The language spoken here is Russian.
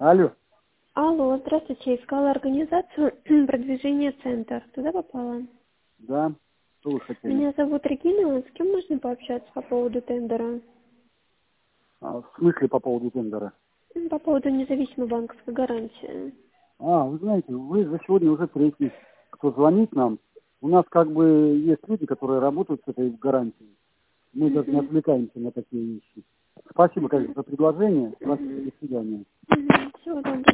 Алло. Алло, здравствуйте. Искала организацию продвижения «Центр». Туда попала? Да. Что вы хотели? Меня зовут Регина. С кем можно пообщаться по поводу тендера? В смысле по поводу тендера? По поводу независимой банковской гарантии. Вы знаете, вы за сегодня уже третий, кто звонит нам. У нас как бы есть люди, которые работают с этой гарантией. Мы даже не Мгм. отвлекаемся на такие вещи. Спасибо, конечно, за предложение. Спасибо, Мгм. до свидания. Всего доброго.